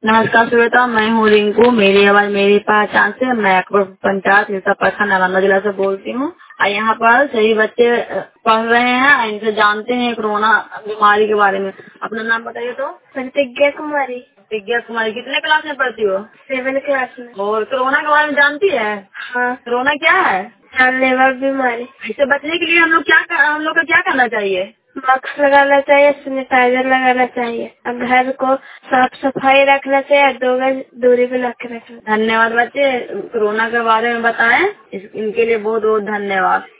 नमस्कार श्वेता, मैं हूँ रिंकू। मेरी आवाज मेरी पहचान से मैं अकबर पंचायत हिलसा प्रखंड नालंदा जिला से बोलती हूँ। और यहाँ पर सभी बच्चे पढ़ रहे हैं, इनसे जानते हैं कोरोना बीमारी के बारे में। अपना नाम बताइए तो। प्रतिज्ञा कुमारी। प्रतिज्ञा कुमारी कितने क्लास में पढ़ती हो? 7 क्लास में। और कोरोना के बारे में जानती है? हाँ। कोरोना क्या है? जानलेवा बीमारी। इससे बचने के लिए हम लोग का क्या करना चाहिए? मास्क लगाना चाहिए, सैनिटाइजर लगाना चाहिए और घर को साफ सफाई रखना चाहिए और 2 गज दूरी बना के रखना। धन्यवाद बच्चे, कोरोना के बारे में बताएं। इनके लिए बहुत बहुत धन्यवाद।